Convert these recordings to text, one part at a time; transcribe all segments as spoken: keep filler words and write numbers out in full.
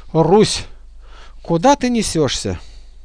Русь, куда ты несешься?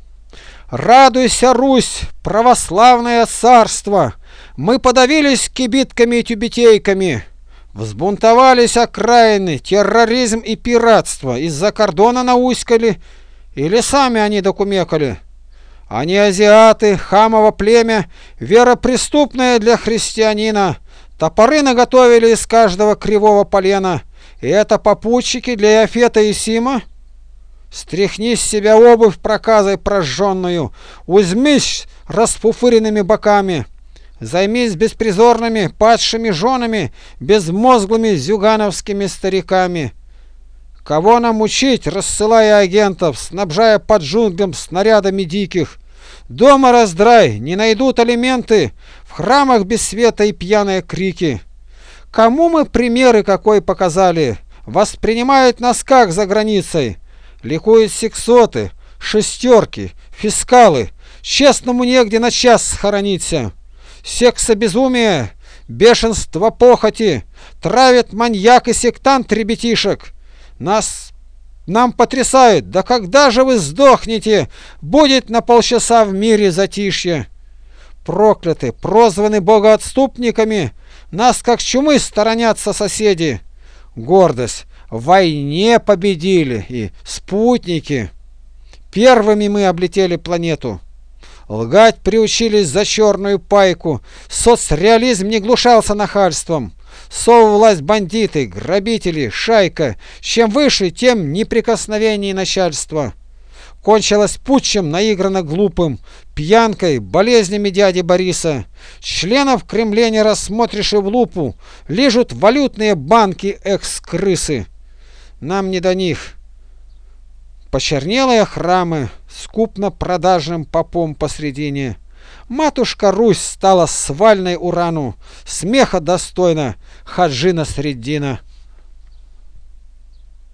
Радуйся, Русь, православное царство! Мы подавились кибитками и тюбетейками. Взбунтовались окраины, терроризм и пиратство. Из-за кордона науськали, или сами они докумекали. Они азиаты, хамово племя, вера преступная для христианина. Топоры наготовили из каждого кривого полена. И это попутчики для Иофета и Сима? Стряхни с себя обувь проказой прожженную, узмись расфуфыренными боками, займись беспризорными падшими женами, безмозглыми зюгановскими стариками. Кого нам учить, рассылая агентов, снабжая под джунглям снарядами диких? Дома раздрай, не найдут алименты, в храмах без света и пьяные крики. Кому мы примеры какой показали? Воспринимают нас как за границей? Ликуют сексоты, шестерки, фискалы. Честному негде на час схорониться. Секса безумие, бешенство похоти. Травят маньяк и сектант ребятишек. Нас... Нам потрясают. Да когда же вы сдохнете? Будет на полчаса в мире затишье. Прокляты, прозваны богоотступниками. Нас как чумы сторонятся соседи. Гордость. В войне победили и спутники. Первыми мы облетели планету. Лгать приучились за черную пайку. Соцреализм не глушался нахальством. Соввласть бандиты, грабители, шайка. Чем выше, тем неприкосновеннее начальства. Кончилось путчем наигранно глупым, пьянкой, болезнями дяди Бориса. Членов в Кремле не рассмотришь и в лупу. Лижут валютные банки экс-крысы. Нам не до них. Почернелые храмы, скупно-продажным попом посредине. Матушка Русь стала свальной урану, смеха достойна Хаджина Среддина.